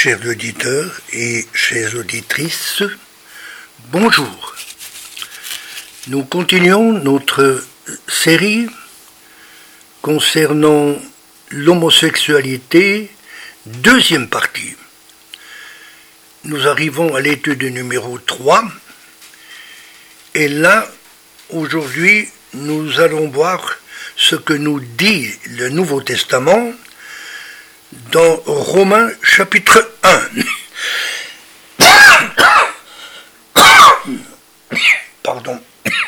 Chers auditeurs et chères auditrices, bonjour. Nous continuons notre série concernant l'homosexualité, deuxième partie. Nous arrivons à l'étude numéro 3 et là, aujourd'hui, nous allons voir ce que nous dit le Nouveau Testament dans Romains chapitre 1. Pardon.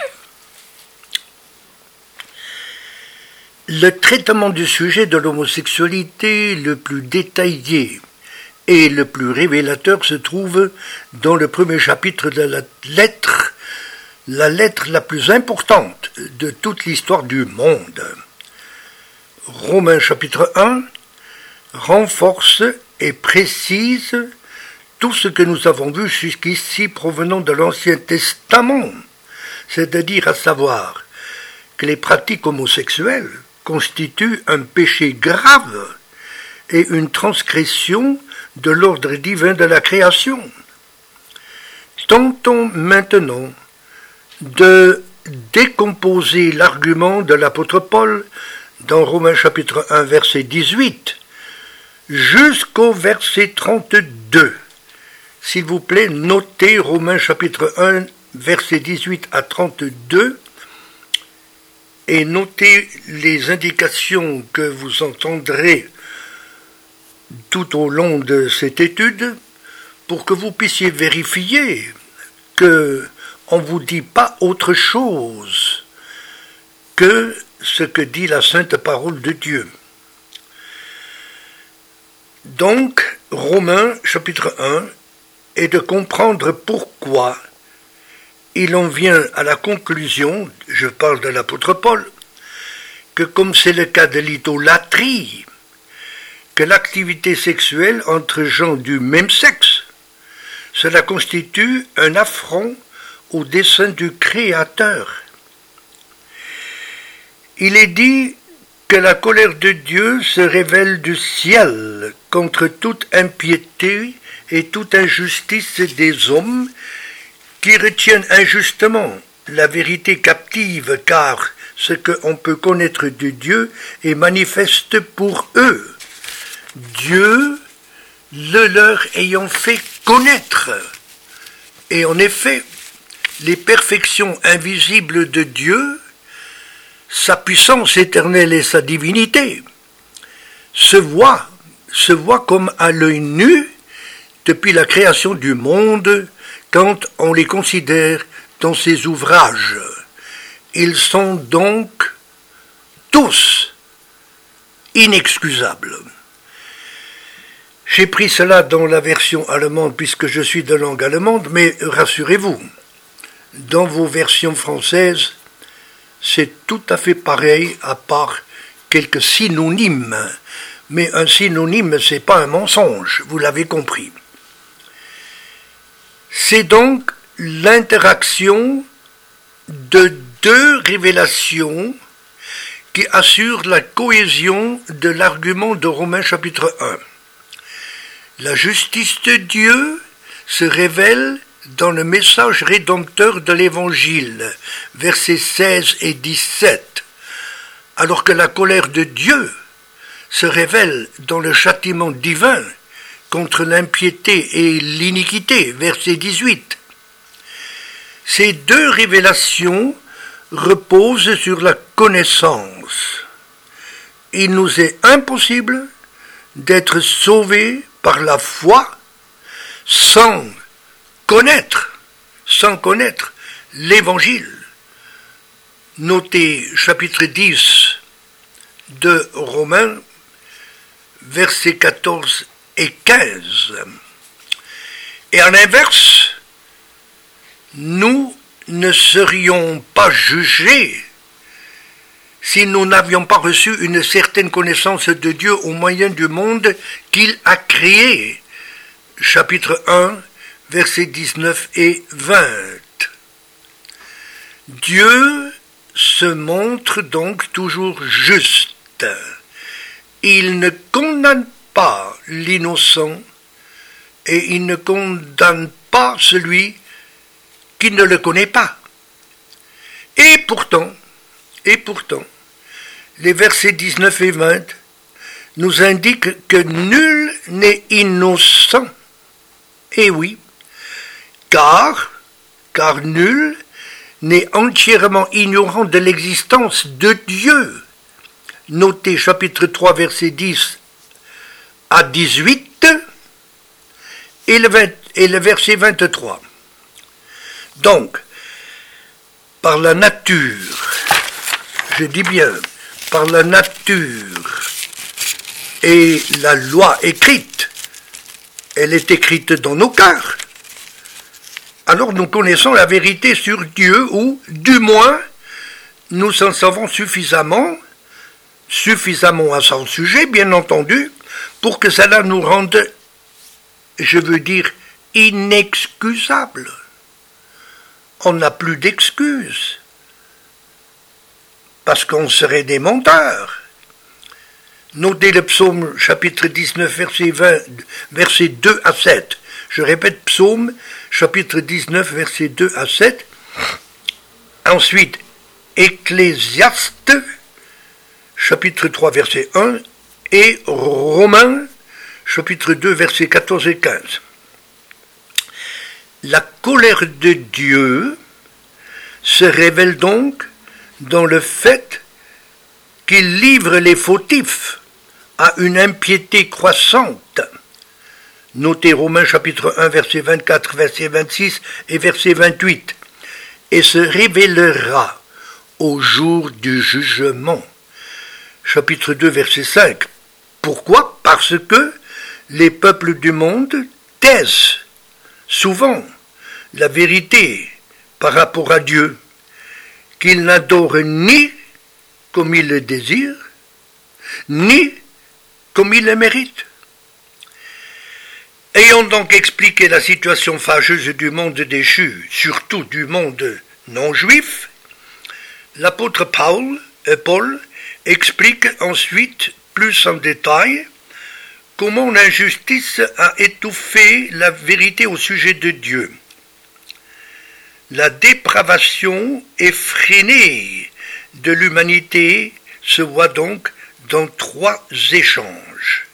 Le traitement du sujet de l'homosexualité le plus détaillé et le plus révélateur se trouve dans le premier chapitre de la lettre la plus importante de toute l'histoire du monde. Romains chapitre 1 renforce et précise tout ce que nous avons vu jusqu'ici provenant de l'Ancien Testament, c'est-à-dire à savoir que les pratiques homosexuelles constituent un péché grave et une transgression de l'ordre divin de la création. Tentons maintenant de décomposer l'argument de l'apôtre Paul dans Romains chapitre 1 verset 18 jusqu'au verset 32. S'il vous plaît, notez Romains chapitre 1 verset 18 à 32 et notez les indications que vous entendrez tout au long de cette étude pour que vous puissiez vérifier qu'on ne vous dit pas autre chose que ce que dit la sainte parole de Dieu. Donc, Romains chapitre 1 est de comprendre pourquoi il en vient à la conclusion, je parle de l'apôtre Paul, que comme c'est le cas de l'idolâtrie, que l'activité sexuelle entre gens du même sexe, cela constitue un affront au dessein du Créateur. Il est dit que la colère de Dieu se révèle du ciel contre toute impiété et toute injustice des hommes qui retiennent injustement la vérité captive, car ce qu'on peut connaître de Dieu est manifeste pour eux, Dieu le leur ayant fait connaître. Et en effet, les perfections invisibles de Dieu, sa puissance éternelle et sa divinité, se voient comme à l'œil nu depuis la création du monde quand on les considère dans ses ouvrages. Ils sont donc tous inexcusables. J'ai pris cela dans la version allemande puisque je suis de langue allemande, mais rassurez-vous, dans vos versions françaises, c'est tout à fait pareil à part quelques synonymes. Mais un synonyme, c'est pas un mensonge, vous l'avez compris. C'est donc l'interaction de deux révélations qui assurent la cohésion de l'argument de Romains chapitre 1. La justice de Dieu se révèle dans le message rédempteur de l'Évangile, versets 16 et 17, alors que la colère de Dieu se révèle dans le châtiment divin contre l'impiété et l'iniquité, verset 18. Ces deux révélations reposent sur la connaissance. Il nous est impossible d'être sauvés par la foi sans connaître l'Évangile. Notez chapitre 10 de Romains, versets 14 et 15. Et à l'inverse, nous ne serions pas jugés si nous n'avions pas reçu une certaine connaissance de Dieu au moyen du monde qu'il a créé. Chapitre 1, versets 19 et 20. Dieu se montre donc toujours juste. Il ne condamne pas l'innocent, et il ne condamne pas celui qui ne le connaît pas. Et pourtant, les versets 19 et 20 nous indiquent que nul n'est innocent. Et oui, car nul n'est entièrement ignorant de l'existence de Dieu. Notez chapitre 3, verset 10 à 18 et le verset 23. Donc, par la nature, je dis bien, par la nature et la loi écrite, elle est écrite dans nos cœurs, alors nous connaissons la vérité sur Dieu, ou du moins nous en savons suffisamment à son sujet, bien entendu, pour que cela nous rende, je veux dire, inexcusables. On n'a plus d'excuses, parce qu'on serait des menteurs. Notez le psaume chapitre 19, versets 2 à 7. Je répète, psaume chapitre 19, versets 2 à 7. Ensuite, Ecclésiaste, chapitre 3, verset 1, et Romains, chapitre 2, versets 14 et 15. La colère de Dieu se révèle donc dans le fait qu'il livre les fautifs à une impiété croissante. Notez Romains chapitre 1, verset 24, verset 26 et verset 28. Et se révélera au jour du jugement. Chapitre 2, verset 5. Pourquoi ? Parce que les peuples du monde taisent souvent la vérité par rapport à Dieu, qu'ils n'adorent ni comme ils le désirent, ni comme ils le méritent. Ayant donc expliqué la situation fâcheuse du monde déchu, surtout du monde non-juif, l'apôtre Paul explique ensuite plus en détail comment l'injustice a étouffé la vérité au sujet de Dieu. La dépravation effrénée de l'humanité se voit donc dans 3 échanges.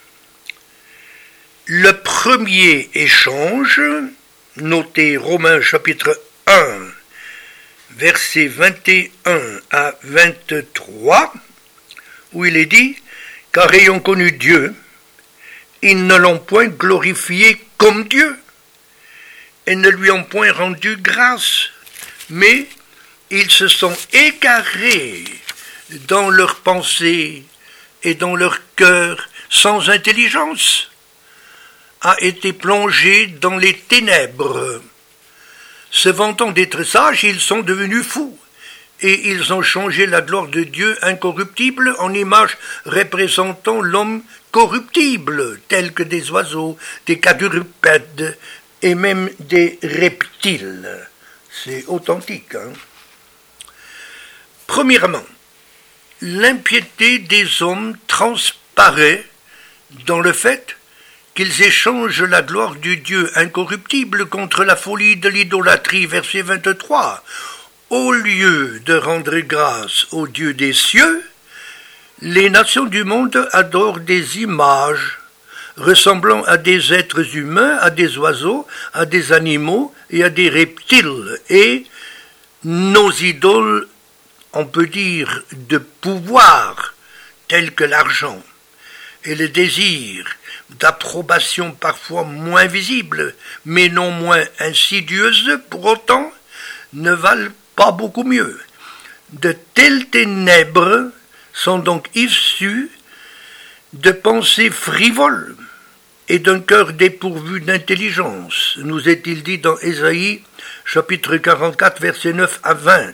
Le premier échange, notez Romains chapitre 1, versets 21 à 23, où il est dit « Car ayant connu Dieu, ils ne l'ont point glorifié comme Dieu, et ne lui ont point rendu grâce, mais ils se sont égarés dans leurs pensées et dans leur cœur sans intelligence, a été plongés dans les ténèbres. Se vantant d'être sages, ils sont devenus fous, et ils ont changé la gloire de Dieu incorruptible en image représentant l'homme corruptible, tels que des oiseaux, des quadrupèdes et même des reptiles. C'est authentique, hein? Premièrement, l'impiété des hommes transparaît dans le fait qu'ils échangent la gloire du Dieu incorruptible contre la folie de l'idolâtrie, verset 23. Au lieu de rendre grâce au Dieu des cieux, les nations du monde adorent des images ressemblant à des êtres humains, à des oiseaux, à des animaux et à des reptiles. Et nos idoles, on peut dire, de pouvoir, tels que l'argent et le désir d'approbation parfois moins visible, mais non moins insidieuse, pour autant, ne valent pas beaucoup mieux. De telles ténèbres sont donc issues de pensées frivoles et d'un cœur dépourvu d'intelligence, nous est-il dit dans Ésaïe, chapitre 44, versets 9 à 20.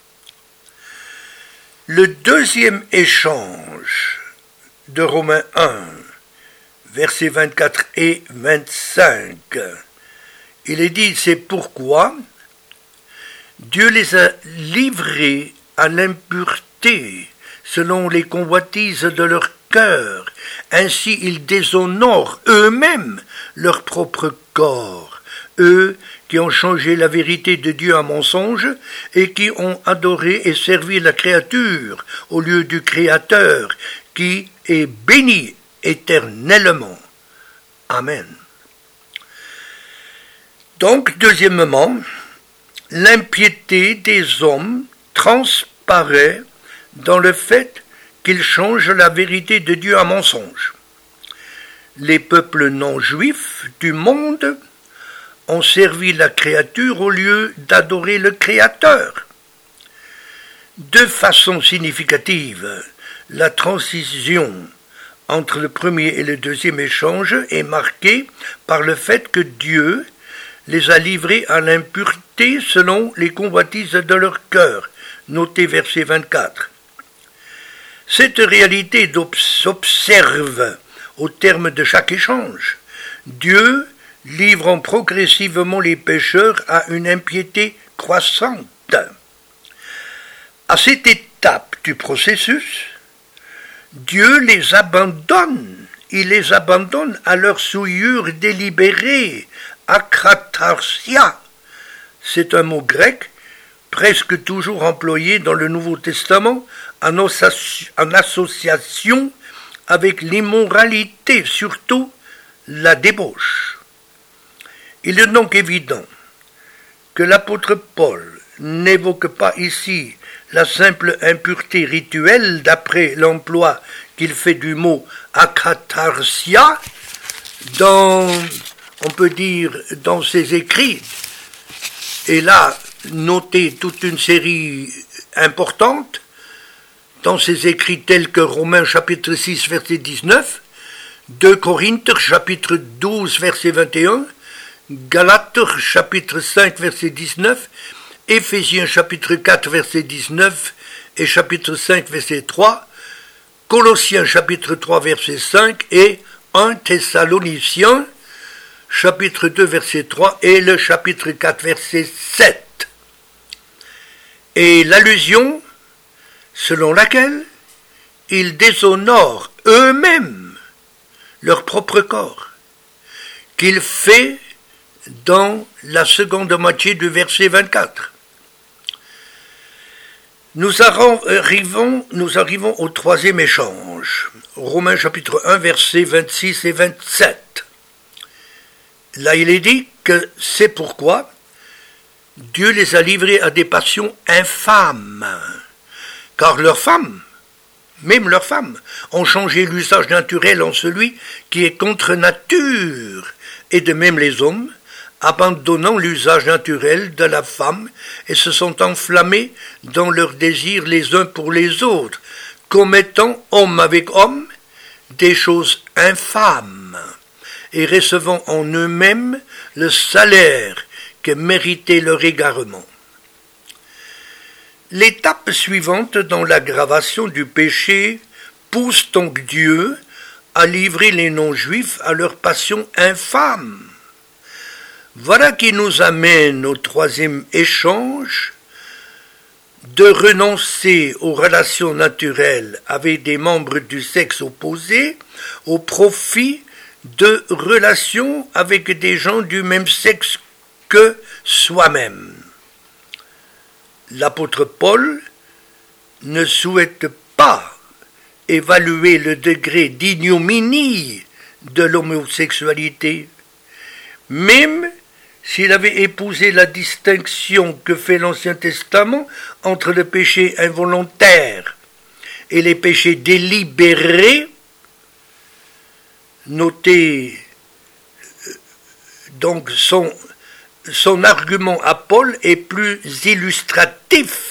Le deuxième échange de Romains 1, versets 24 et 25, il est dit, c'est pourquoi Dieu les a livrés à l'impureté selon les convoitises de leur cœur. Ainsi ils déshonorent eux-mêmes leur propre corps, eux qui ont changé la vérité de Dieu en mensonge et qui ont adoré et servi la créature au lieu du Créateur, qui est béni éternellement. Amen. Donc, deuxièmement, l'impiété des hommes transparaît dans le fait qu'ils changent la vérité de Dieu en mensonge. Les peuples non juifs du monde ont servi la créature au lieu d'adorer le Créateur. De façon significative, la transition entre le premier et le deuxième échange est marquée par le fait que Dieu les a livrés à l'impureté selon les convoitises de leur cœur, noté verset 24. Cette réalité s'observe au terme de chaque échange, Dieu livrant progressivement les pécheurs à une impiété croissante. À cette étape du processus, Dieu les abandonne. Il les abandonne à leur souillure délibérée, akratarsia. C'est un mot grec presque toujours employé dans le Nouveau Testament en association avec l'immoralité, surtout la débauche. Il est donc évident que l'apôtre Paul n'évoque pas ici la simple impureté rituelle d'après l'emploi qu'il fait du mot akatarsia on peut dire, dans ses écrits. Et là, notez toute une série importante dans ses écrits tels que Romains chapitre 6 verset 19, 2 Corinthiens chapitre 12 verset 21, Galates chapitre 5 verset 19, Éphésiens chapitre 4 verset 19 et chapitre 5 verset 3, Colossiens chapitre 3 verset 5 et 1 Thessaloniciens chapitre 2 verset 3 et le chapitre 4 verset 7. Et l'allusion selon laquelle ils déshonorent eux-mêmes leur propre corps, qu'il fait dans la seconde moitié du verset 24. Nous arrivons au troisième échange, Romains chapitre 1, versets 26 et 27. Là, il est dit que c'est pourquoi Dieu les a livrés à des passions infâmes, car leurs femmes, même leurs femmes, ont changé l'usage naturel en celui qui est contre nature, et de même les hommes, abandonnant l'usage naturel de la femme, et se sont enflammés dans leurs désirs les uns pour les autres, commettant homme avec homme des choses infâmes, et recevant en eux-mêmes le salaire que méritait leur égarement. L'étape suivante dans l'aggravation du péché pousse donc Dieu à livrer les non-juifs à leur passion infâme. Voilà qui nous amène au troisième échange, de renoncer aux relations naturelles avec des membres du sexe opposé au profit de relations avec des gens du même sexe que soi-même. L'apôtre Paul ne souhaite pas évaluer le degré d'ignominie de l'homosexualité, même s'il avait épousé la distinction que fait l'Ancien Testament entre le péché involontaire et les péchés délibérés. Notez donc son argument à Paul est plus illustratif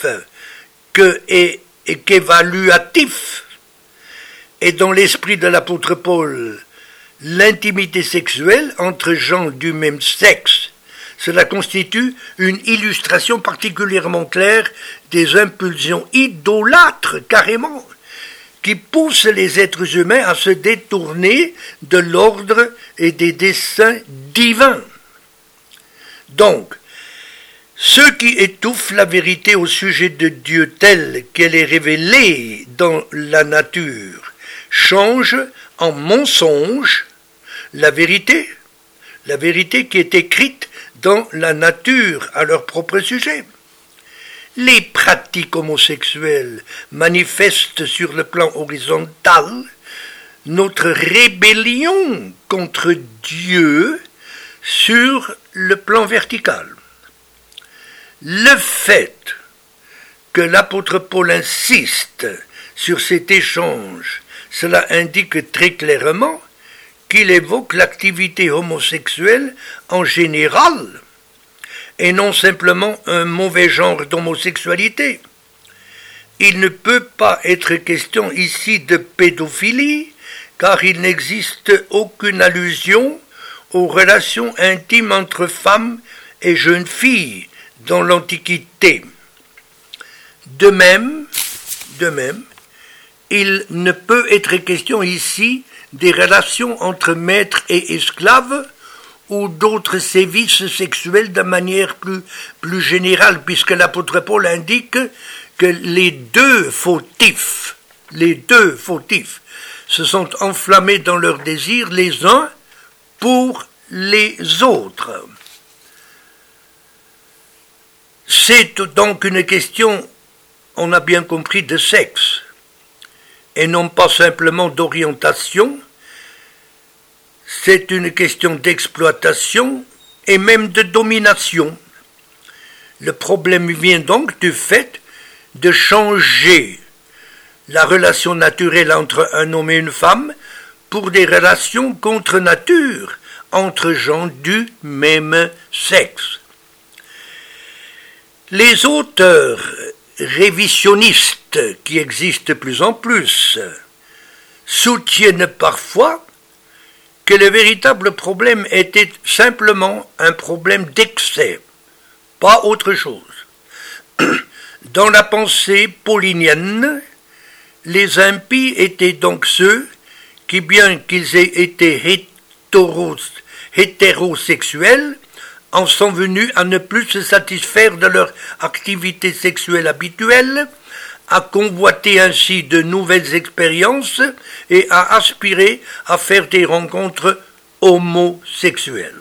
qu'évaluatif. Et dans l'esprit de l'apôtre Paul, l'intimité sexuelle entre gens du même sexe, cela constitue une illustration particulièrement claire des impulsions idolâtres, carrément, qui poussent les êtres humains à se détourner de l'ordre et des desseins divins. Donc, ceux qui étouffent la vérité au sujet de Dieu telle qu'elle est révélée dans la nature change en mensonge la vérité qui est écrite dans la nature à leur propre sujet. Les pratiques homosexuelles manifestent sur le plan horizontal notre rébellion contre Dieu sur le plan vertical. Le fait que l'apôtre Paul insiste sur cet échange, cela indique très clairement qu'il évoque l'activité homosexuelle en général, et non simplement un mauvais genre d'homosexualité. Il ne peut pas être question ici de pédophilie, car il n'existe aucune allusion aux relations intimes entre femmes et jeunes filles dans l'Antiquité. De même, il ne peut être question ici des relations entre maîtres et esclaves ou d'autres sévices sexuels de manière plus générale, puisque l'apôtre Paul indique que les deux fautifs se sont enflammés dans leurs désirs les uns pour les autres. C'est donc une question, on a bien compris, de sexe, et non pas simplement d'orientation. C'est une question d'exploitation et même de domination. Le problème vient donc du fait de changer la relation naturelle entre un homme et une femme pour des relations contre nature entre gens du même sexe. Les auteurs révisionnistes qui existent de plus en plus soutiennent parfois que le véritable problème était simplement un problème d'excès, pas autre chose. Dans la pensée paulinienne, les impies étaient donc ceux qui, bien qu'ils aient été hétérosexuels, en sont venus à ne plus se satisfaire de leur activité sexuelle habituelle, à convoiter ainsi de nouvelles expériences et à aspirer à faire des rencontres homosexuelles.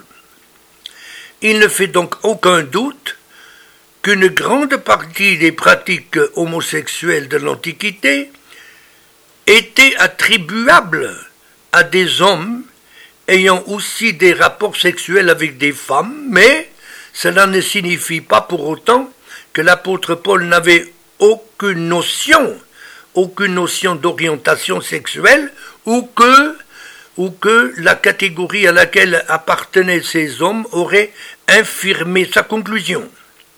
Il ne fait donc aucun doute qu'une grande partie des pratiques homosexuelles de l'Antiquité étaient attribuables à des hommes ayant aussi des rapports sexuels avec des femmes, mais cela ne signifie pas pour autant que l'apôtre Paul n'avait aucune notion d'orientation sexuelle ou que la catégorie à laquelle appartenaient ces hommes aurait infirmé sa conclusion.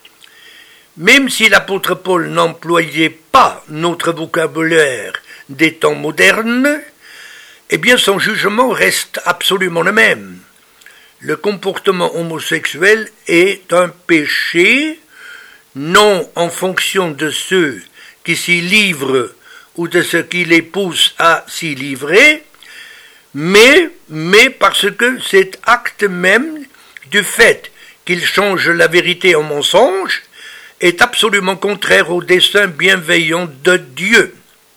Même si l'apôtre Paul n'employait pas notre vocabulaire des temps modernes, eh bien son jugement reste absolument le même. Le comportement homosexuel est un péché, non en fonction de ceux qui s'y livrent ou de ce qui les pousse à s'y livrer, mais parce que cet acte même du fait qu'il change la vérité en mensonge est absolument contraire au dessein bienveillant de Dieu.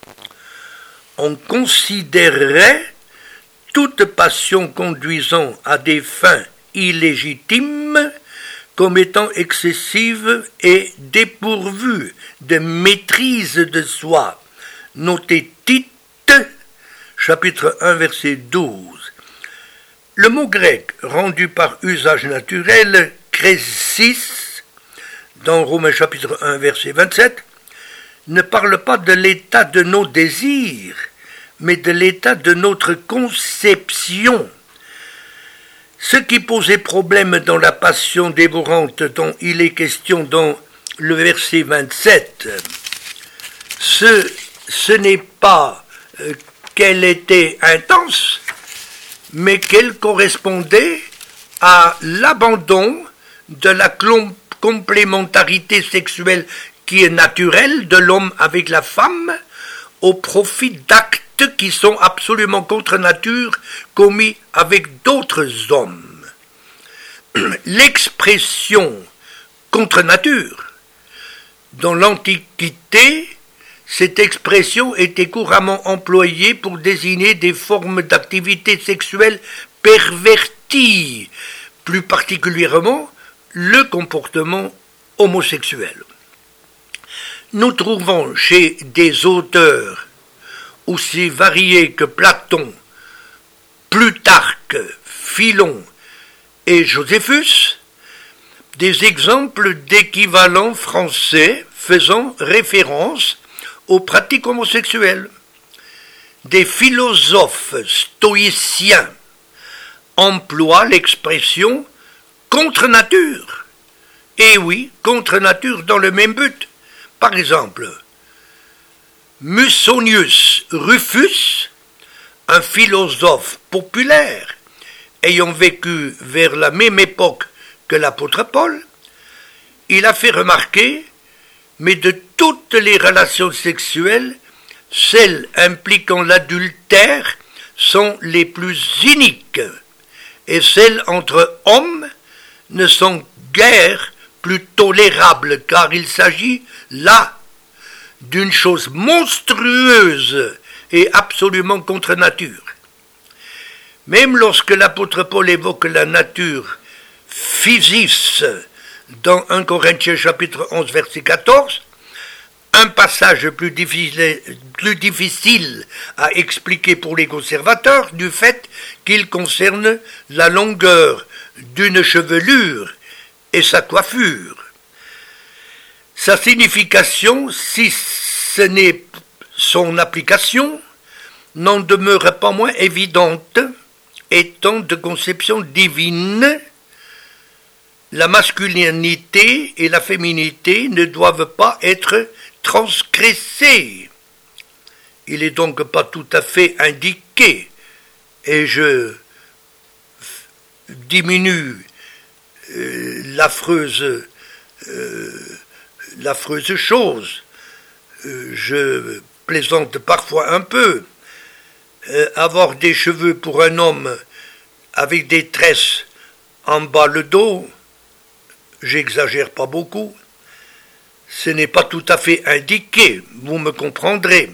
On considérerait toute passion conduisant à des fins illégitimes comme étant excessive et dépourvue de maîtrise de soi. Notez Tite, chapitre 1, verset 12. Le mot grec rendu par usage naturel, krésis, dans Romains chapitre 1, verset 27, ne parle pas de l'état de nos désirs, mais de l'état de notre conception. Ce qui posait problème dans la passion dévorante dont il est question dans le verset 27, ce n'est pas qu'elle était intense, mais qu'elle correspondait à l'abandon de la complémentarité sexuelle qui est naturelle de l'homme avec la femme au profit d'actes qui sont absolument contre nature commis avec d'autres hommes. L'expression contre nature dans l'Antiquité Cette expression était couramment employée pour désigner des formes d'activité sexuelle perverties, plus particulièrement le comportement homosexuel. Nous trouvons chez des auteurs aussi variés que Platon, Plutarque, Philon et Joséphus des exemples d'équivalents français faisant référence aux pratiques homosexuelles. Des philosophes stoïciens emploient l'expression contre nature. Et oui, contre nature dans le même but. Par exemple, Musonius Rufus, un philosophe populaire ayant vécu vers la même époque que l'apôtre Paul, il a fait remarquer, mais de toutes les relations sexuelles, celles impliquant l'adultère sont les plus iniques, et celles entre hommes ne sont guère plus tolérables, car il s'agit là d'une chose monstrueuse et absolument contre nature. Même lorsque l'apôtre Paul évoque la nature physis dans 1 Corinthiens chapitre 11 verset 14, un passage plus difficile à expliquer pour les conservateurs du fait qu'il concerne la longueur d'une chevelure et sa coiffure. Sa signification, si ce n'est son application, n'en demeure pas moins évidente, étant de conception divine. La masculinité et la féminité ne doivent pas être transgressées. Il n'est donc pas tout à fait indiqué, et je diminue l'affreuse chose, je plaisante parfois un peu, avoir des cheveux pour un homme avec des tresses en bas le dos, j'exagère pas beaucoup, ce n'est pas tout à fait indiqué, vous me comprendrez.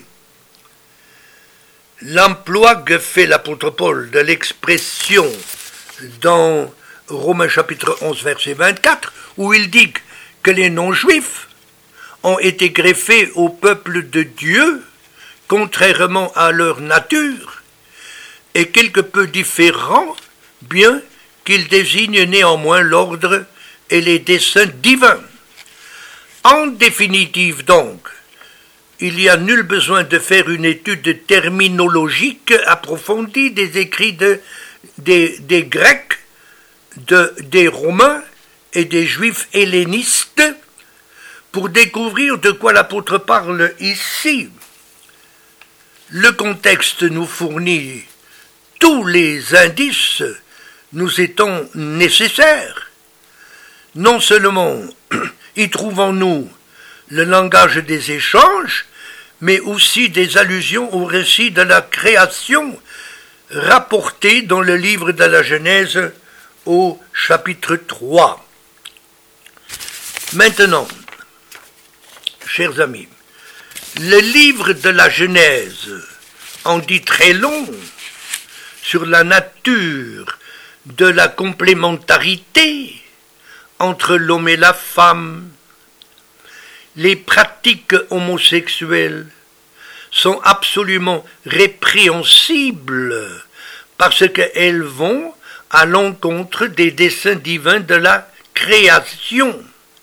L'emploi que fait l'apôtre Paul de l'expression dans Romains chapitre 11 verset 24, où il dit que les non-juifs ont été greffés au peuple de Dieu, contrairement à leur nature, est quelque peu différent, bien qu'il désigne néanmoins l'ordre et les desseins divins. En définitive donc, il n'y a nul besoin de faire une étude terminologique approfondie des écrits des Grecs, des Romains et des Juifs hellénistes pour découvrir de quoi l'apôtre parle ici. Le contexte nous fournit tous les indices nous étant nécessaires. Non seulement y trouvons-nous le langage des échanges, mais aussi des allusions au récit de la création rapporté dans le livre de la Genèse au chapitre 3. Maintenant, chers amis, le livre de la Genèse en dit très long sur la nature de la complémentarité entre l'homme et la femme. Les pratiques homosexuelles sont absolument répréhensibles parce qu'elles vont à l'encontre des desseins divins de la création.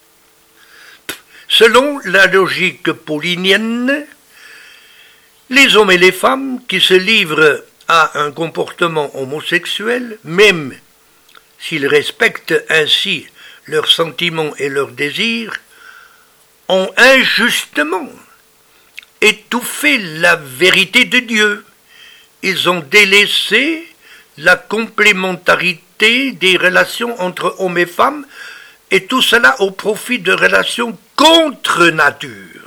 Selon la logique paulinienne, les hommes et les femmes qui se livrent à un comportement homosexuel, même s'ils respectent ainsi leurs sentiments et leurs désirs, ont injustement étouffé la vérité de Dieu. Ils ont délaissé la complémentarité des relations entre hommes et femmes, et tout cela au profit de relations contre nature.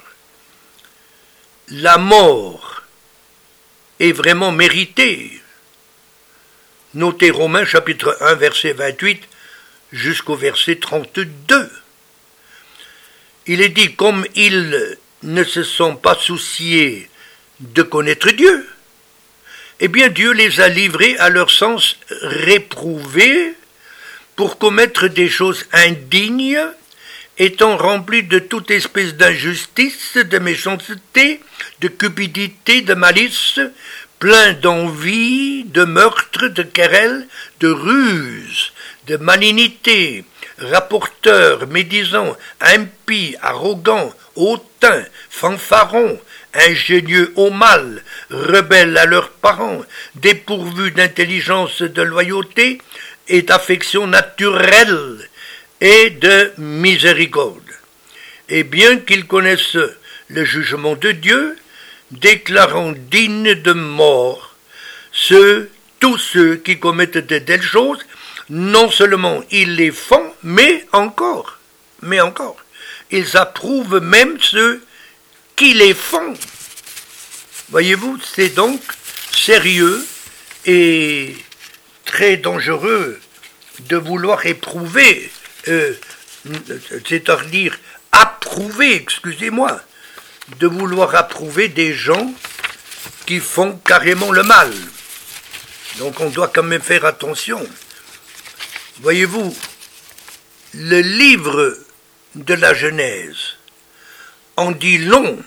La mort est vraiment méritée. Notez Romains chapitre 1 verset 28 jusqu'au verset 32. Il est dit, comme il ne se sont pas souciés de connaître Dieu, eh bien Dieu les a livrés à leur sens réprouvé pour commettre des choses indignes, étant remplis de toute espèce d'injustice, de méchanceté, de cupidité, de malice, pleins d'envie, de meurtre, de querelles, de ruse, de malignité, rapporteurs, médisants, impies, arrogants, hautains, fanfarons, ingénieux au mal, rebelles à leurs parents, dépourvus d'intelligence, de loyauté et d'affection naturelle et de miséricorde. Et bien qu'ils connaissent le jugement de Dieu, déclarant dignes de mort tous ceux qui commettent de telles choses, non seulement ils les font, mais encore, ils approuvent même ceux qui les font. Voyez-vous, c'est donc sérieux et très dangereux de vouloir éprouver, c'est-à-dire approuver, excusez-moi, de vouloir approuver des gens qui font carrément le mal. Donc on doit quand même faire attention. Voyez-vous, le livre de la Genèse en dit long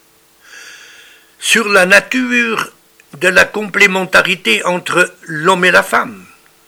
sur la nature de la complémentarité entre l'homme et la femme.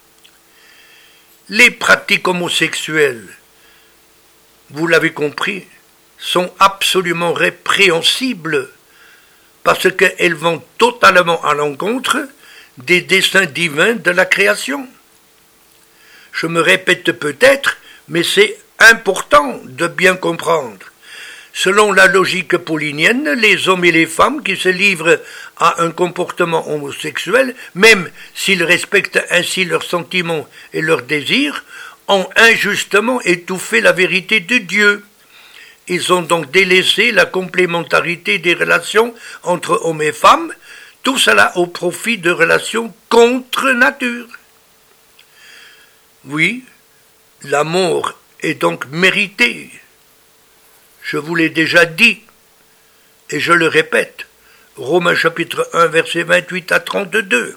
Les pratiques homosexuelles, vous l'avez compris, sont absolument répréhensibles parce qu'elles vont totalement à l'encontre des desseins divins de la création. Je me répète peut-être, mais c'est important de bien comprendre. Selon la logique paulinienne, les hommes et les femmes qui se livrent à un comportement homosexuel, même s'ils respectent ainsi leurs sentiments et leurs désirs, ont injustement étouffé la vérité de Dieu. Ils ont donc délaissé la complémentarité des relations entre hommes et femmes, tout cela au profit de relations contre nature. Oui, la mort est donc méritée. Je vous l'ai déjà dit, et je le répète, Romains chapitre 1, versets 28 à 32.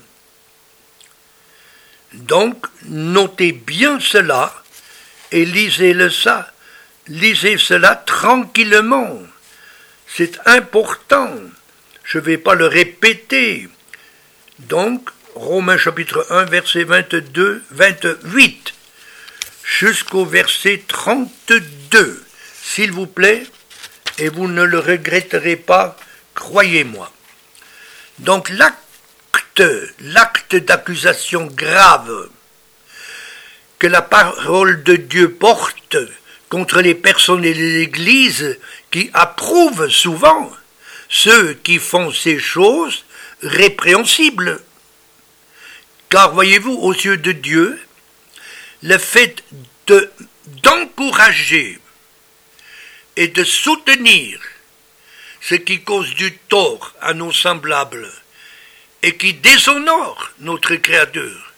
Donc, notez bien cela, et lisez cela tranquillement. C'est important, je ne vais pas le répéter. Donc, Romains chapitre 1, verset 28, jusqu'au verset 32. S'il vous plaît, et vous ne le regretterez pas, croyez-moi. Donc l'acte d'accusation grave que la parole de Dieu porte contre les personnes et les églises qui approuvent souvent ceux qui font ces choses répréhensibles. Car voyez-vous, aux yeux de Dieu, le fait d'encourager et de soutenir ce qui cause du tort à nos semblables et qui déshonore notre Créateur,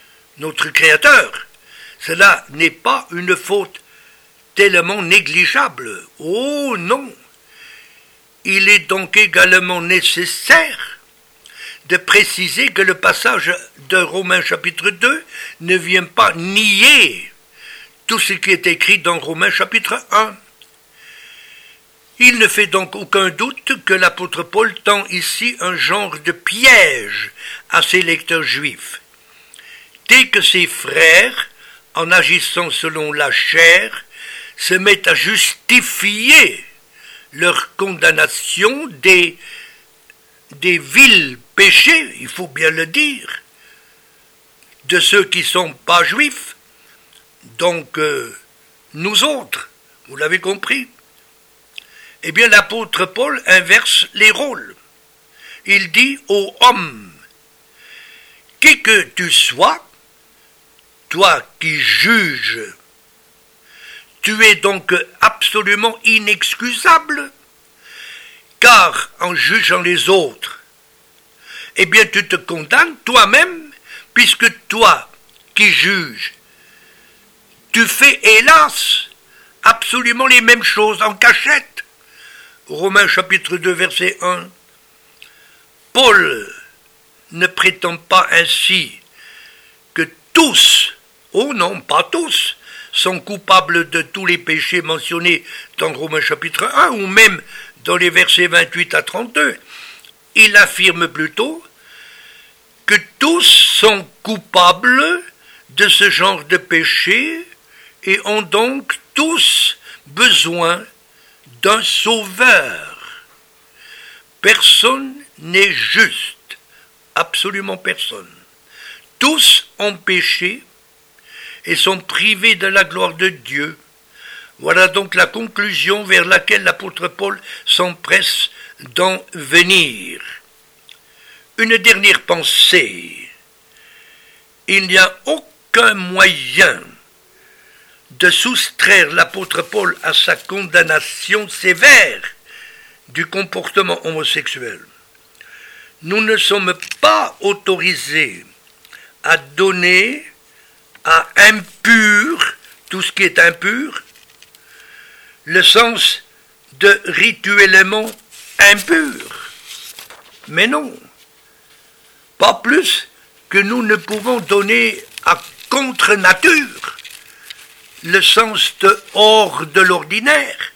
cela n'est pas une faute tellement négligeable. Oh non! Il est donc également nécessaire de préciser que le passage de Romains chapitre 2 ne vient pas nier tout ce qui est écrit dans Romains chapitre 1. Il ne fait donc aucun doute que l'apôtre Paul tend ici un genre de piège à ses lecteurs juifs. Dès que ses frères, en agissant selon la chair, se mettent à justifier leur condamnation des vils péchés, il faut bien le dire, de ceux qui ne sont pas juifs, donc nous autres, vous l'avez compris. Eh bien, l'apôtre Paul inverse les rôles. Il dit aux hommes, qui que tu sois, toi qui juges, tu es donc absolument inexcusable, car en jugeant les autres, eh bien tu te condamnes toi-même, puisque toi qui juges, tu fais hélas absolument les mêmes choses en cachette. Romains chapitre 2 verset 1. Paul ne prétend pas ainsi que tous, oh non, pas tous, sont coupables de tous les péchés mentionnés dans Romains chapitre 1 ou même dans les versets 28 à 32. Il affirme plutôt que tous sont coupables de ce genre de péché et ont donc tous besoin d'un sauveur. Personne n'est juste, absolument personne. Tous ont péché et sont privés de la gloire de Dieu. Voilà donc la conclusion vers laquelle l'apôtre Paul s'empresse d'en venir. Une dernière pensée. Il n'y a aucun moyen de soustraire l'apôtre Paul à sa condamnation sévère du comportement homosexuel. Nous ne sommes pas autorisés à donner à impur, tout ce qui est impur, le sens de rituellement impur. Mais non, pas plus que nous ne pouvons donner à contre-nature le sens de hors de l'ordinaire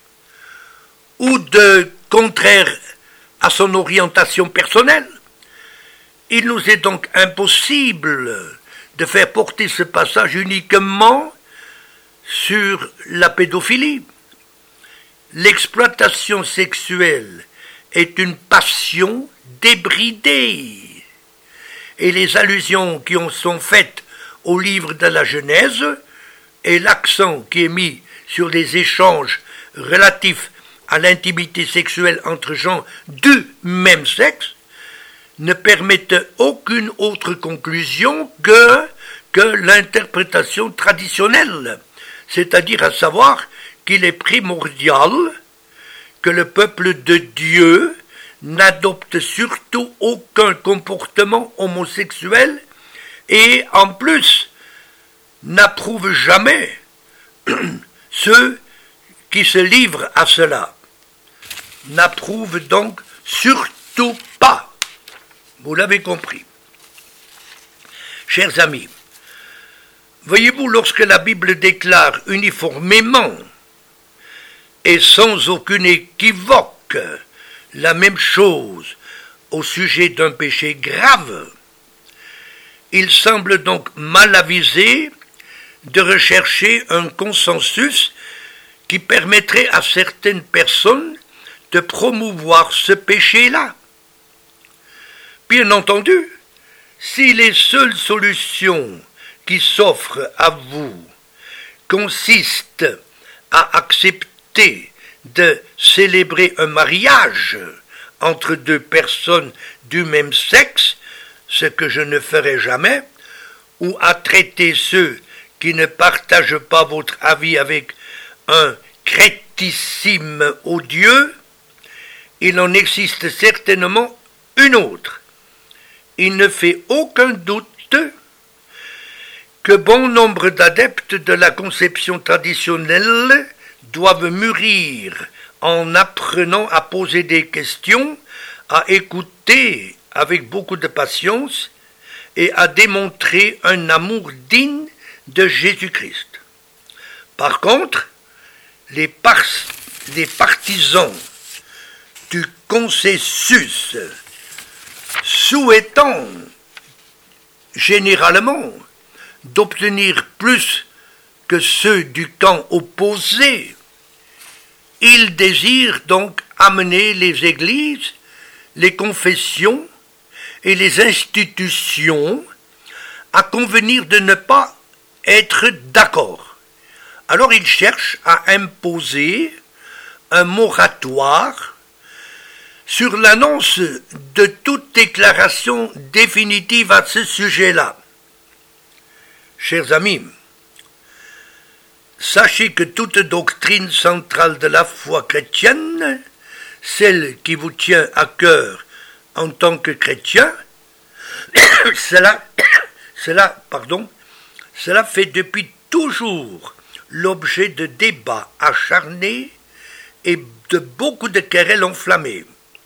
ou de contraire à son orientation personnelle. Il nous est donc impossible de faire porter ce passage uniquement sur la pédophilie. L'exploitation sexuelle est une passion débridée. Et les allusions qui en sont faites au livre de la Genèse et l'accent qui est mis sur les échanges relatifs à l'intimité sexuelle entre gens du même sexe ne permettent aucune autre conclusion que l'interprétation traditionnelle, c'est-à-dire à savoir qu'il est primordial que le peuple de Dieu n'adopte surtout aucun comportement homosexuel et en plus n'approuve jamais ceux qui se livrent à cela. N'approuve donc surtout pas. Vous l'avez compris. Chers amis, voyez-vous, lorsque la Bible déclare uniformément et sans aucun équivoque la même chose au sujet d'un péché grave, il semble donc mal avisé de rechercher un consensus qui permettrait à certaines personnes de promouvoir ce péché-là. Bien entendu, si les seules solutions qui s'offrent à vous consistent à accepter de célébrer un mariage entre deux personnes du même sexe, ce que je ne ferai jamais, ou à traiter ceux qui ne partagent pas votre avis avec un crétissime odieux, il en existe certainement une autre. Il ne fait aucun doute que bon nombre d'adeptes de la conception traditionnelle doivent mûrir en apprenant à poser des questions, à écouter avec beaucoup de patience et à démontrer un amour digne de Jésus-Christ. Par contre, les partisans du consensus souhaitant généralement d'obtenir plus que ceux du camp opposé, ils désirent donc amener les églises, les confessions et les institutions à convenir de ne pas être d'accord. Alors ils cherchent à imposer un moratoire sur l'annonce de toute déclaration définitive à ce sujet-là. Chers amis, sachez que toute doctrine centrale de la foi chrétienne, celle qui vous tient à cœur en tant que chrétien, cela fait depuis toujours l'objet de débats acharnés et de beaucoup de querelles enflammées.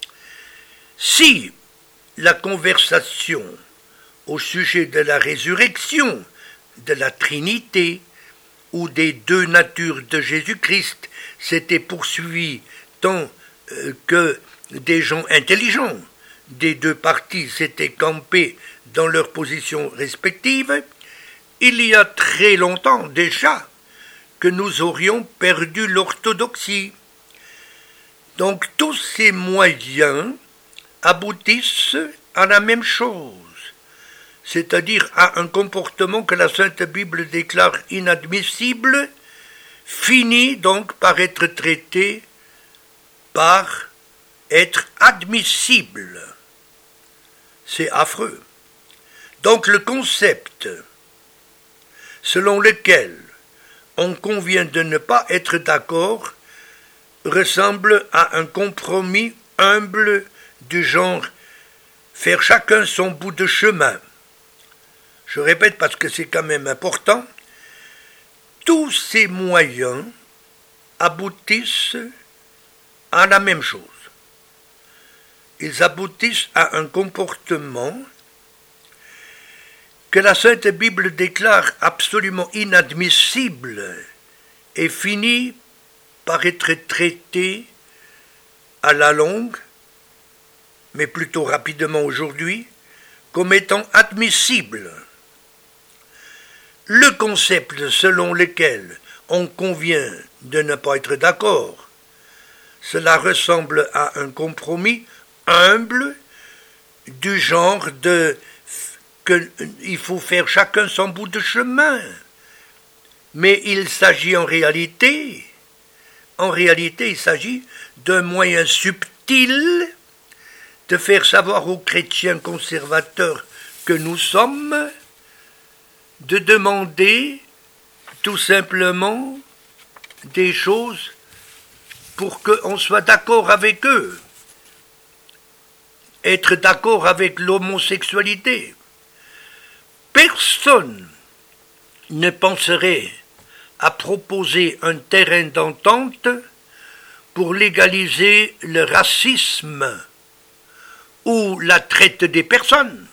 Si la conversation au sujet de la résurrection, de la Trinité ou des deux natures de Jésus-Christ s'était poursuivie tant que des gens intelligents des deux parties s'étaient campés dans leurs positions respectives, il y a très longtemps déjà que nous aurions perdu l'orthodoxie. Donc tous ces moyens aboutissent à la même chose, c'est-à-dire à un comportement que la Sainte Bible déclare inadmissible, finit donc par être traité par être admissible. C'est affreux. Donc le concept selon lequel on convient de ne pas être d'accord ressemble à un compromis humble du genre faire chacun son bout de chemin. Je répète parce que c'est quand même important. Tous ces moyens aboutissent à la même chose. Ils aboutissent à un comportement que la Sainte Bible déclare absolument inadmissible et finit par être traité à la longue, mais plutôt rapidement aujourd'hui, comme étant admissible. Le concept selon lequel on convient de ne pas être d'accord, cela ressemble à un compromis humble du genre de qu'il faut faire chacun son bout de chemin. Mais il s'agit en réalité, il s'agit d'un moyen subtil de faire savoir aux chrétiens conservateurs que nous sommes, de demander tout simplement des choses pour qu'on soit d'accord avec eux. Être d'accord avec l'homosexualité. Personne ne penserait à proposer un terrain d'entente pour légaliser le racisme ou la traite des personnes.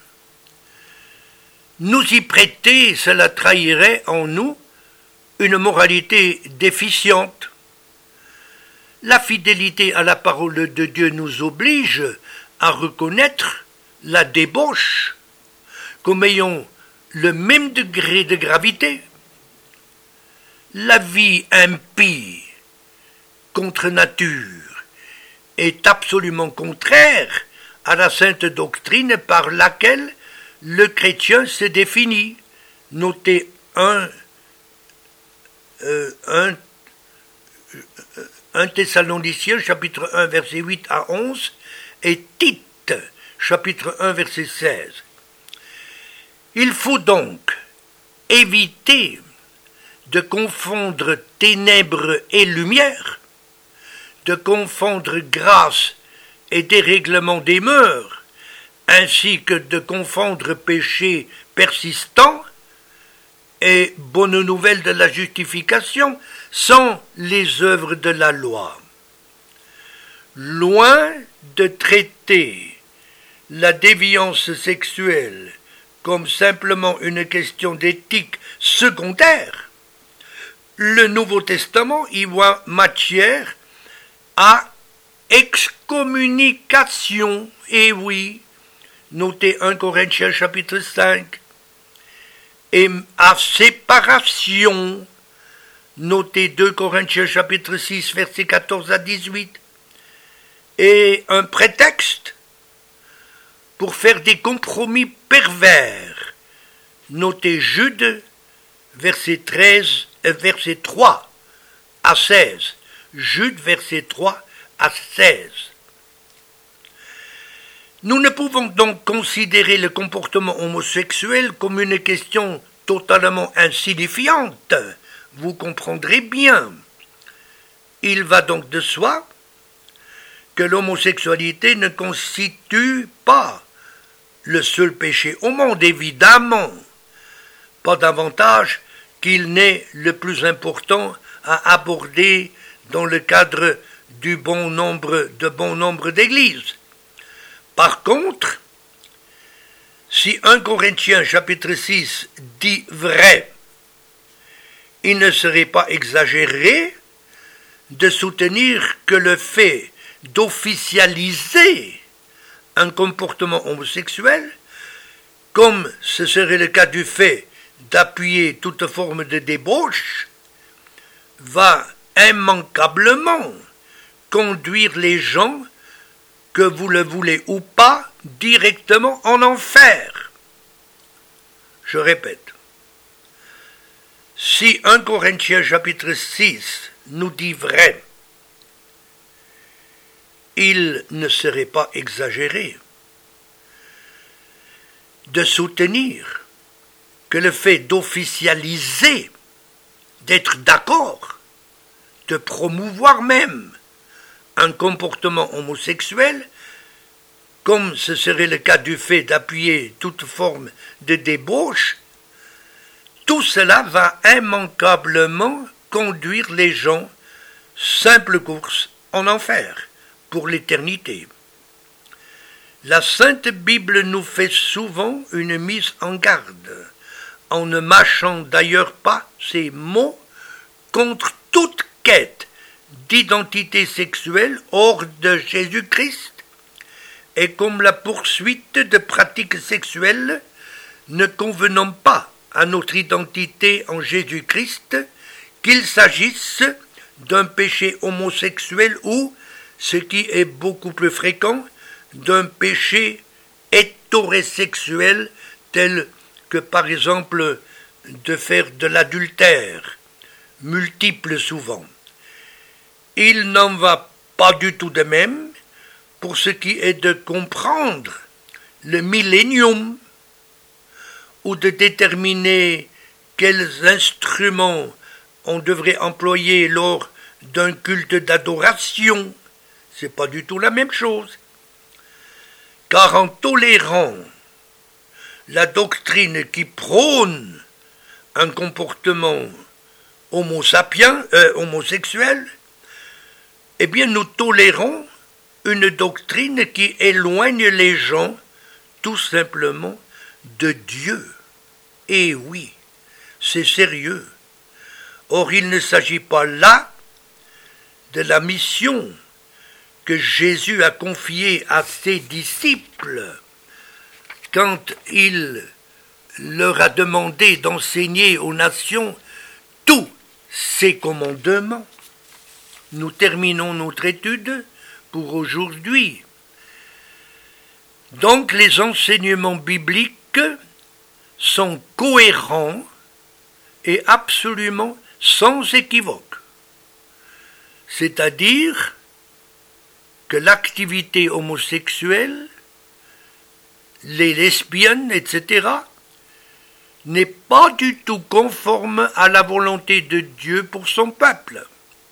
Nous y prêter, cela trahirait en nous une moralité déficiente. La fidélité à la parole de Dieu nous oblige à reconnaître la débauche comme ayant le même degré de gravité. La vie impie contre nature est absolument contraire à la sainte doctrine par laquelle le chrétien se définit. Notez 1 Thessaloniciens, chapitre 1, verset 8 à 11, et Tite, chapitre 1, verset 16. Il faut donc éviter de confondre ténèbres et lumière, de confondre grâce et dérèglement des mœurs, ainsi que de confondre péché persistant et bonne nouvelle de la justification sans les œuvres de la loi. Loin de traiter la déviance sexuelle comme simplement une question d'éthique secondaire, le Nouveau Testament y voit matière à excommunication, et oui, notez 1 Corinthiens chapitre 5, et à séparation, notez 2 Corinthiens chapitre 6, versets 14 à 18, et un prétexte pour faire des compromis pervers, notez Jude, verset 3 à 16, Jude, verset 3 à 16. Nous ne pouvons donc considérer le comportement homosexuel comme une question totalement insignifiante, vous comprendrez bien. Il va donc de soi que l'homosexualité ne constitue pas le seul péché au monde, évidemment, pas davantage qu'il n'est le plus important à aborder dans le cadre de bon nombre d'églises. Par contre, si 1 Corinthiens chapitre 6 dit vrai, il ne serait pas exagéré de soutenir que le fait d'officialiser un comportement homosexuel, comme ce serait le cas du fait d'appuyer toute forme de débauche, va immanquablement conduire les gens, que vous le voulez ou pas, directement en enfer. Je répète, si 1 Corinthiens chapitre 6 nous dit vrai, il ne serait pas exagéré de soutenir que le fait d'officialiser, d'être d'accord, de promouvoir même un comportement homosexuel, comme ce serait le cas du fait d'appuyer toute forme de débauche, tout cela va immanquablement conduire les gens, simple course, en enfer, pour l'éternité. La Sainte Bible nous fait souvent une mise en garde, en ne mâchant d'ailleurs pas ces mots, contre toute quête d'identité sexuelle hors de Jésus-Christ, et comme la poursuite de pratiques sexuelles ne convenant pas à notre identité en Jésus-Christ, qu'il s'agisse d'un péché homosexuel ou, ce qui est beaucoup plus fréquent, d'un péché hétérosexuel tel que par exemple de faire de l'adultère, multiple souvent. Il n'en va pas du tout de même pour ce qui est de comprendre le millénium ou de déterminer quels instruments on devrait employer lors d'un culte d'adoration. C'est pas du tout la même chose. Car en tolérant la doctrine qui prône un comportement homosexuel, eh bien nous tolérons une doctrine qui éloigne les gens tout simplement de Dieu. Et oui, c'est sérieux. Or, il ne s'agit pas là de la mission que Jésus a confiée à ses disciples quand il leur a demandé d'enseigner aux nations tous ses commandements. Nous terminons notre étude pour aujourd'hui. Donc les enseignements bibliques sont cohérents et absolument sans équivoque. C'est-à-dire que l'activité homosexuelle, les lesbiennes, etc., n'est pas du tout conforme à la volonté de Dieu pour son peuple.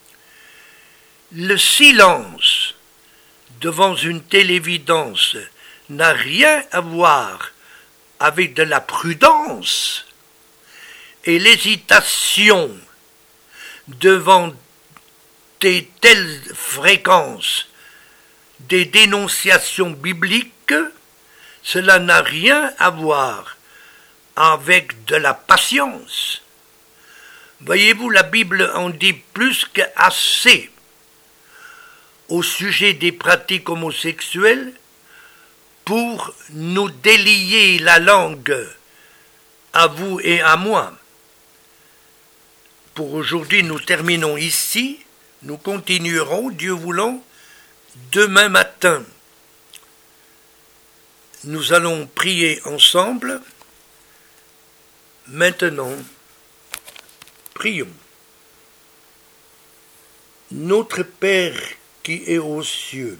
Le silence devant une telle évidence n'a rien à voir avec de la prudence, et l'hésitation devant de telles fréquences des dénonciations bibliques, cela n'a rien à voir avec de la patience. Voyez-vous, la Bible en dit plus qu'assez au sujet des pratiques homosexuelles pour nous délier la langue à vous et à moi. Pour aujourd'hui, nous terminons ici. Nous continuerons, Dieu voulant, demain matin. Nous allons prier ensemble. Maintenant, prions. Notre Père qui est aux cieux,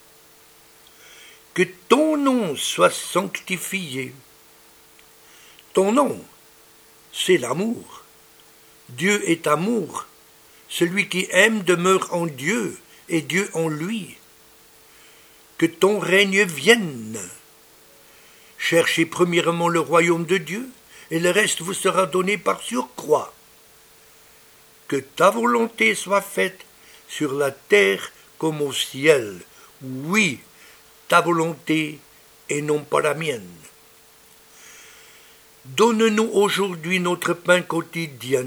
que ton nom soit sanctifié. Ton nom, c'est l'amour. Dieu est amour. Celui qui aime demeure en Dieu et Dieu en lui. Que ton règne vienne. Cherchez premièrement le royaume de Dieu, et le reste vous sera donné par surcroît. Que ta volonté soit faite sur la terre comme au ciel. Oui, ta volonté et non pas la mienne. Donne-nous aujourd'hui notre pain quotidien.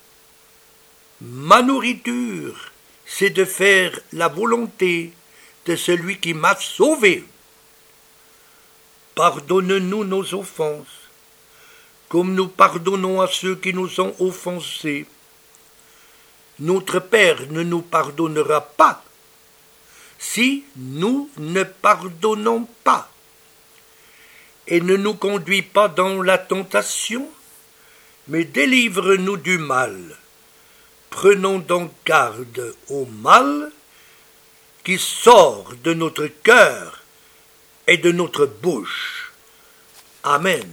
Ma nourriture, c'est de faire la volonté de celui qui m'a sauvé. Pardonne-nous nos offenses, comme nous pardonnons à ceux qui nous ont offensés. Notre Père ne nous pardonnera pas si nous ne pardonnons pas. Et ne nous conduis pas dans la tentation, mais délivre-nous du mal. Prenons donc garde au mal qui sort de notre cœur et de notre bouche. Amen.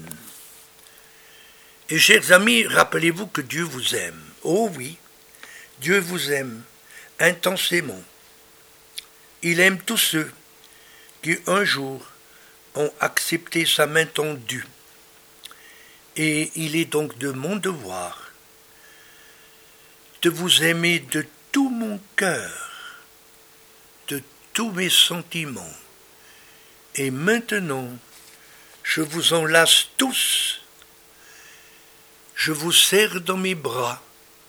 Et chers amis, rappelez-vous que Dieu vous aime. Oh oui, Dieu vous aime intensément. Il aime tous ceux qui un jour ont accepté sa main tendue. Et il est donc de mon devoir de vous aimer de tout mon cœur, de tous mes sentiments. Et maintenant, je vous enlace tous, je vous serre dans mes bras,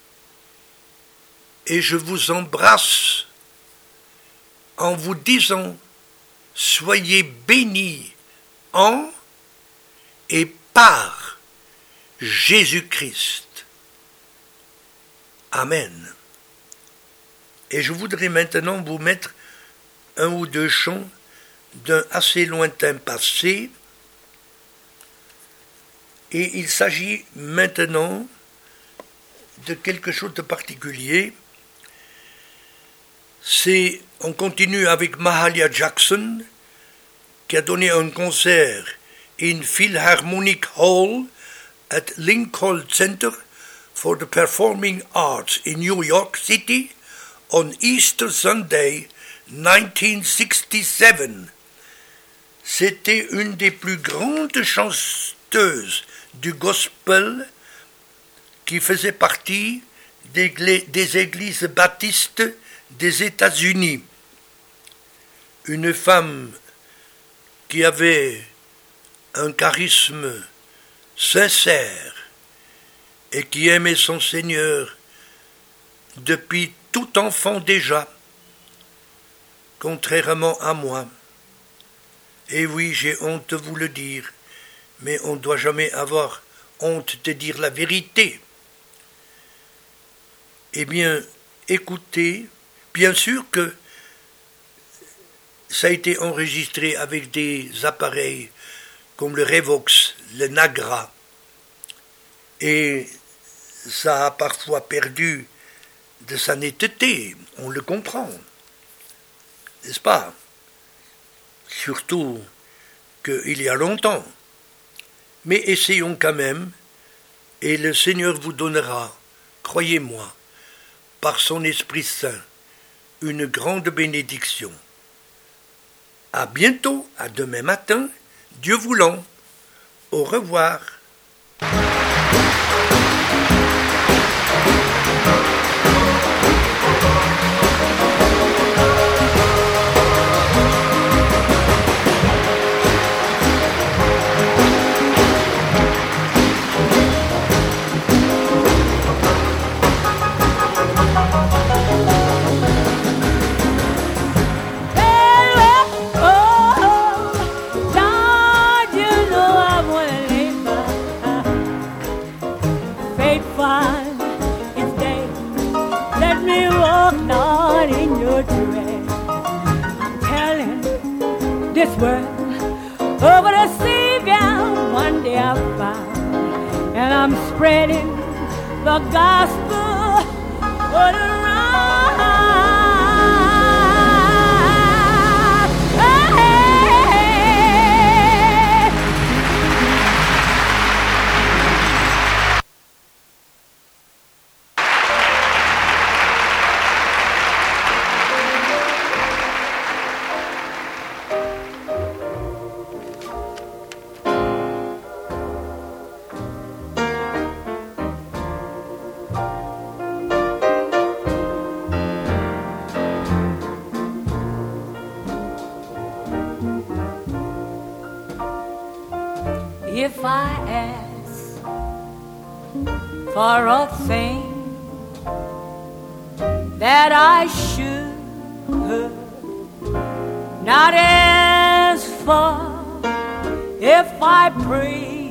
et je vous embrasse en vous disant, soyez bénis en et par Jésus-Christ. Amen. Et je voudrais maintenant vous mettre un ou deux chants d'un assez lointain passé. Et il s'agit maintenant de quelque chose de particulier. On continue avec Mahalia Jackson, qui a donné un concert in Philharmonic Hall at Lincoln Center for the Performing Arts in New York City on Easter Sunday 1967. C'était une des plus grandes chanteuses du gospel qui faisait partie des églises baptistes des États-Unis. Une femme qui avait un charisme sincère et qui aimait son Seigneur depuis tout enfant déjà, contrairement à moi. Et oui, j'ai honte de vous le dire, mais on ne doit jamais avoir honte de dire la vérité. Eh bien, écoutez, bien sûr que ça a été enregistré avec des appareils comme le Revox, le Nagra, et ça a parfois perdu de sa netteté, on le comprend, n'est-ce pas? Surtout qu'il y a longtemps. Mais essayons quand même, et le Seigneur vous donnera, croyez-moi, par son Esprit Saint, une grande bénédiction. À bientôt, à demain matin, Dieu voulant. Au revoir. This world over the Savior one day I found, and I'm spreading the gospel all around. If I ask for a thing that I should not ask for, if I pray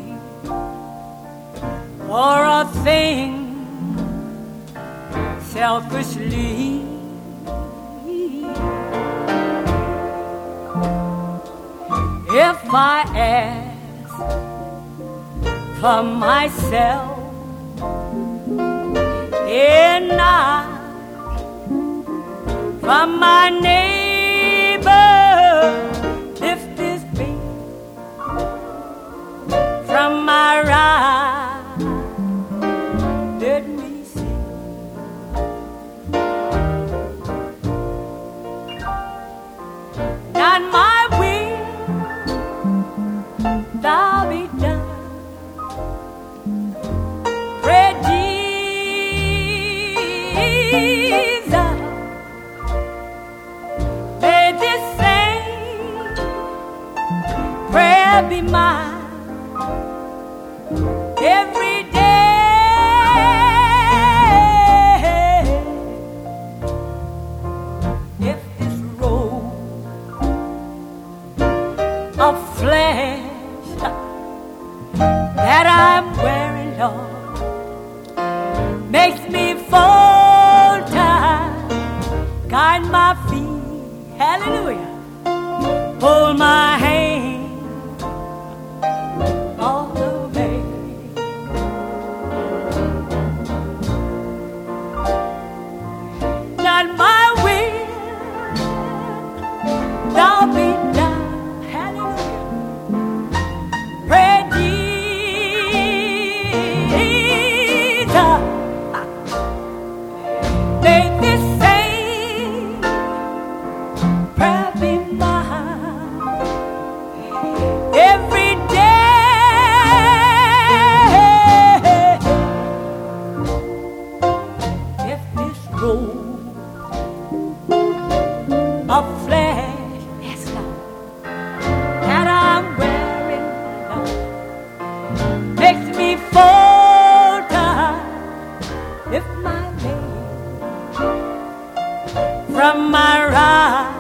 for a thing selfishly, if I ask for myself and not from my neighbor, if this be from my right, let me see. Not my will, thou be done. Pray Jesus, may this same prayer be mine every day. If this robe of flesh that I'm wearing, Lord, makes me fall-time, guide my feet, hallelujah, hold my hand all the way. Not my will, thou be done, hallelujah. Pray Jesus, may this same prayer be mine every day. If this robe of flesh, yes, Lord, that I'm wearing, Lord, makes me fall-time, if my name from my right,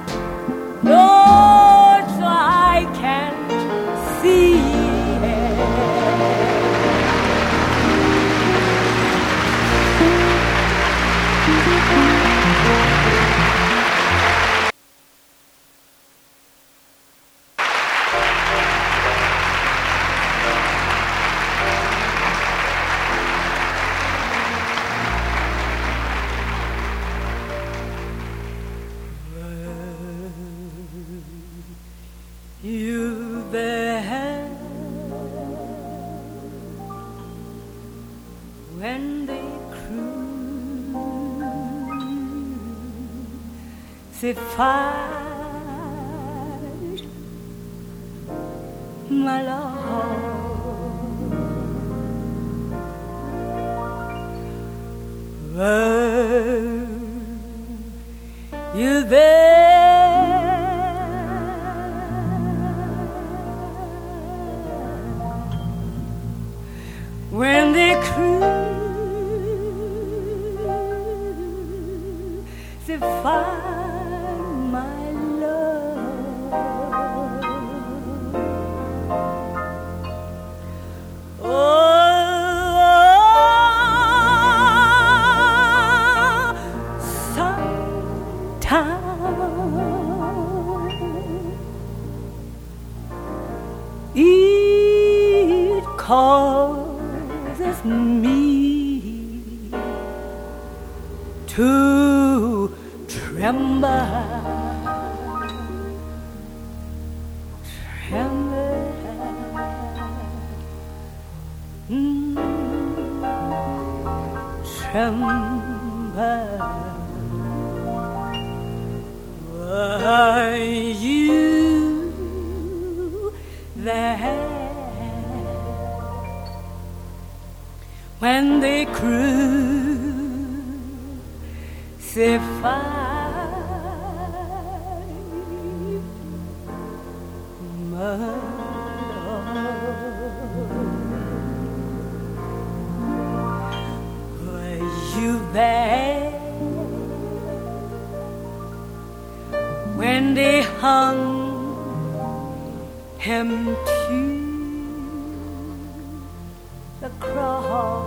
Lord, so I can see it. You there when they crucified my Lord, were you there when they crucified my Lord? Oh, sometimes it causes me to tremble, tremble. Were you there when they crucified my Lord? there when they hung him to the cross.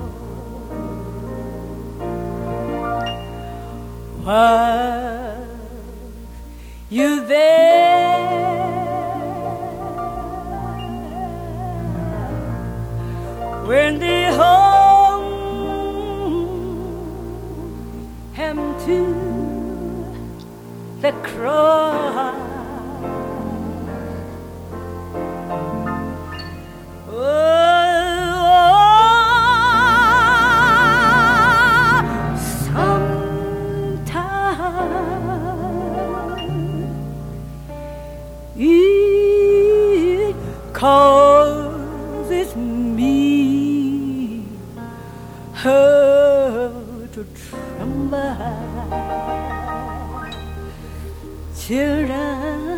Were you there when they hung him to the cross? It causes me to tremble, children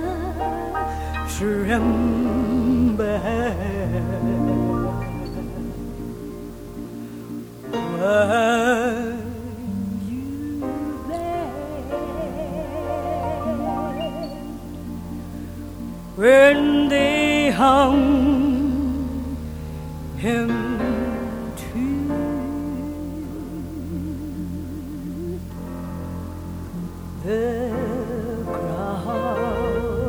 tremble. Were you there when they hung him to the cross?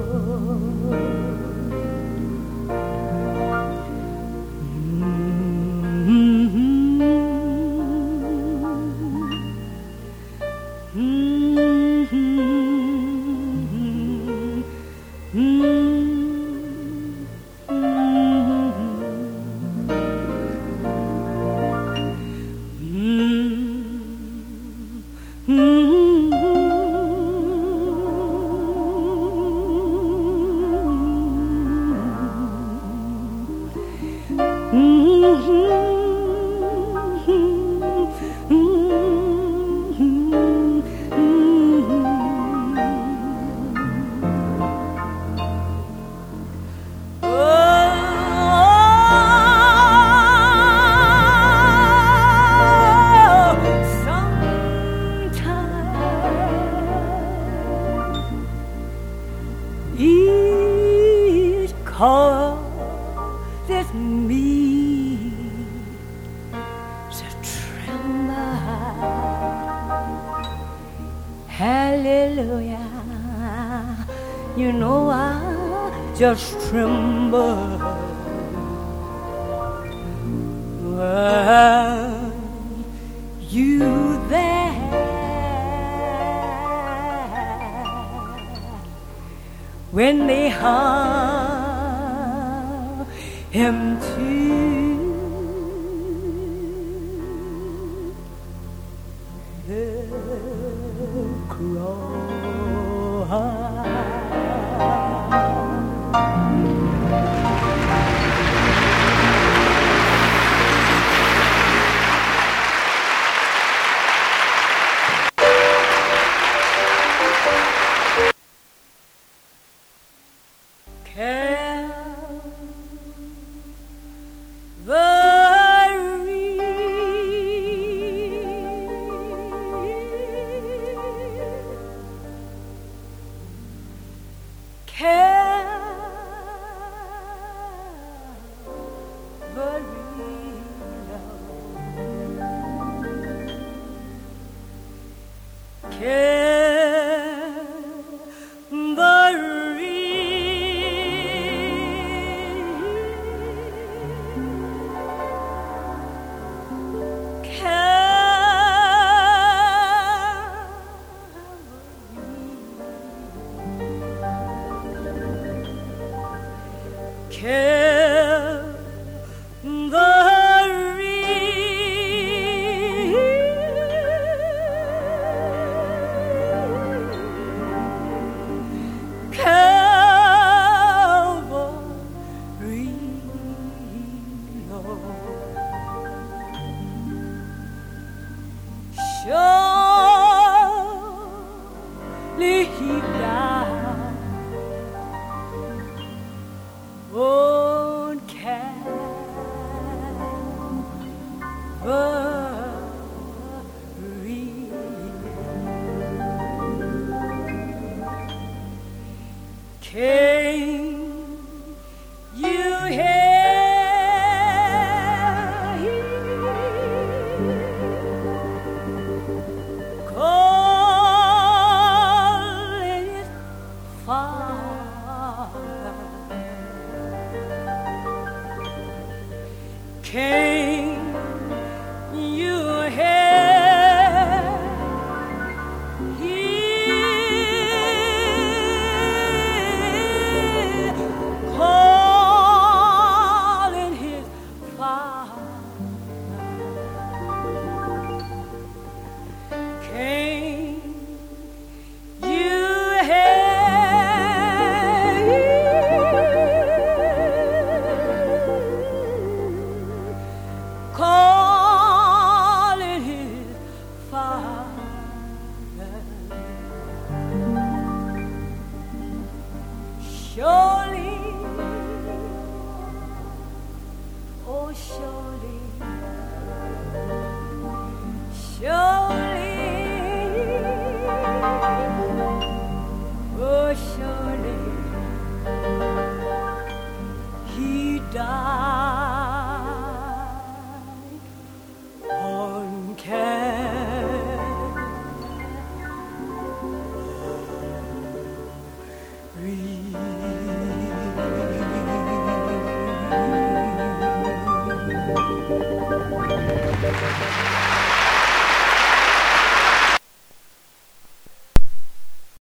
It causes me to tremble. Hallelujah, you know I just tremble. Were you there when they hung him to the cross? Surely he died on Calvary. calling it Father. Can you hear calling his Father? Can you calling his Father? Surely, oh surely, surely, oh surely, he died on Calvary.